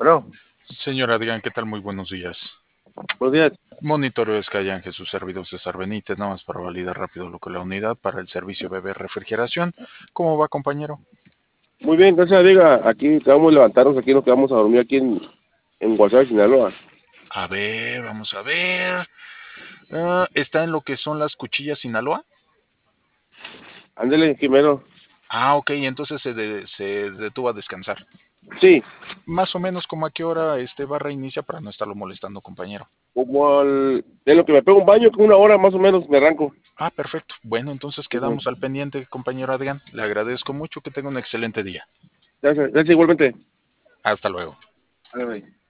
Bueno, Señor Adrián, ¿qué tal? Muy buenos días. buenos días. Monitoreo Skyeng, sus servidores César Benítez, nada más para validar rápido lo que la unidad para el servicio BB Refrigeración. ¿Cómo va, compañero? Muy bien, gracias, diga. Aquí acabamos de levantarnos, aquí nos quedamos a dormir aquí en Guasave, Sinaloa. A ver, vamos a ver. ¿Está en lo que son las cuchillas Sinaloa? Ándele, Jimeno. Ah, ok, entonces se detuvo a descansar. Sí, Más o menos como a qué hora este barra inicia para no estarlo molestando, compañero. de lo que me pego un baño, que una hora más o menos me arranco. Ah, perfecto. Bueno, entonces quedamos al pendiente, compañero Adrián. Le agradezco mucho, que tenga un excelente día. Gracias, gracias igualmente. Hasta luego. Ándale.